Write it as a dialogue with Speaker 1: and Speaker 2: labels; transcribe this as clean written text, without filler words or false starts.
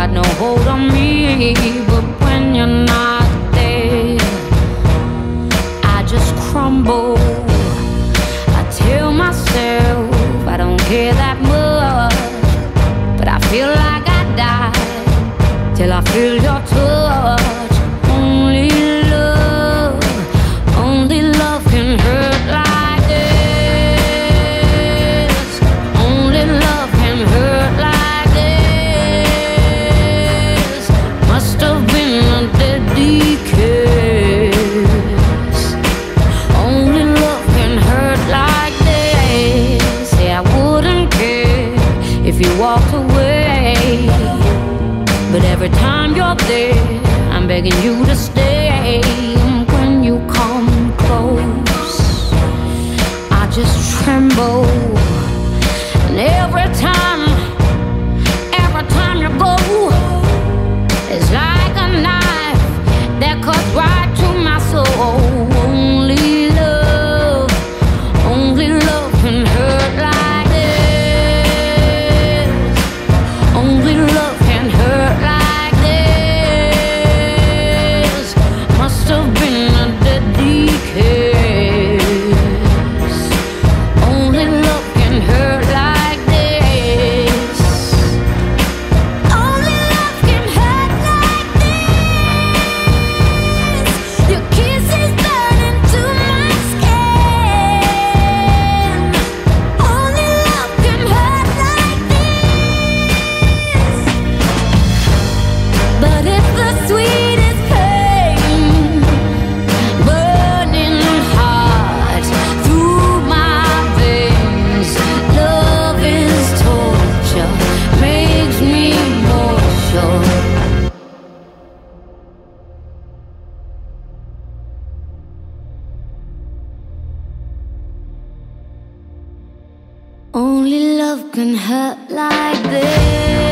Speaker 1: got no hold on me. But when you're not there, I just crumble. I tell myself I don't care that much, but I feel like I die till I feel your touch. Only love can hurt like this. Only love can hurt like this. Must have been a deadly kiss. Only love can hurt like this. Say I wouldn't care if you walked away, but every time you're there, I'm begging you to stay. When you come close, I just tremble. And every time you go, it's like a knife that cuts right to my soul. Only love can hurt like this. Only love can hurt like this. Must have been a deadly kiss. Only love can hurt like this. Only love can hurt like this. Your kiss is burning to my skin. Only love can hurt like this. But it's the sweetest pain, burning hot through my veins. Love is torture, makes me more sure. Only love can hurt like this.